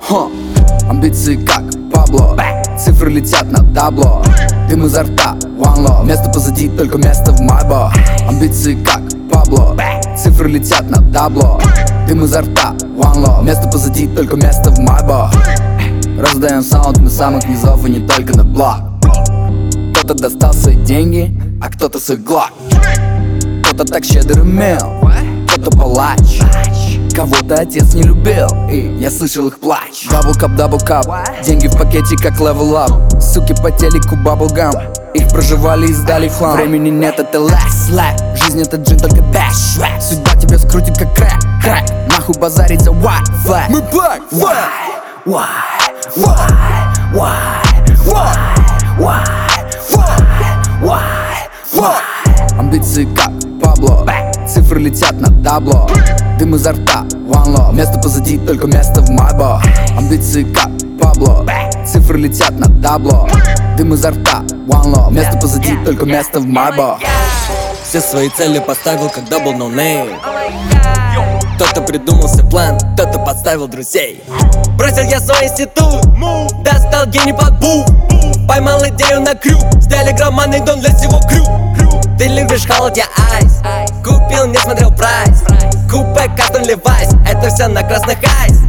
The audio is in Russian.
Амбиции как Пабло, цифры летят на табло. Дым изо рта, one love. Место позади, только место в Майбо. Амбиции как Пабло, цифры летят на табло. Дым изо рта, one love. Место позади, только место в Майбо. Раздаем саунд на самых низов и не только на блок. Кто-то достал свои деньги, а кто-то свой глок. Кто-то так щедр имел, кто-то палач. Кого-то отец не любил, и я слышал их плач. Дабл кап, деньги в пакете как level up. Суки по телеку bubblegum, их проживали и сдали в хлам. Времени нет, это last lap. Жизнь это джин, только dash rap. Судьба тебя скрутит как крэк. Нахуй базарить за white flag. Мы black flag. Амбиции как Пабло, цифры летят на табло. Дым изо рта, one love. Место позади, только место в Майбо. Амбиции как Пабло, цифры летят на табло. Дым изо рта, one love. Место позади, только место в Майбо. Все свои цели поставил, когда был no name. Кто-то придумал себе план, кто-то подставил друзей. Бросил я свой институт, достал гений под бух. Поймал идею на крюк, с телеграмманой дон для всего крюк. Ты любишь холод, я айс. Купил, не смотрел прайс. Купе, Кастон, Левайс. Это все на красных айс.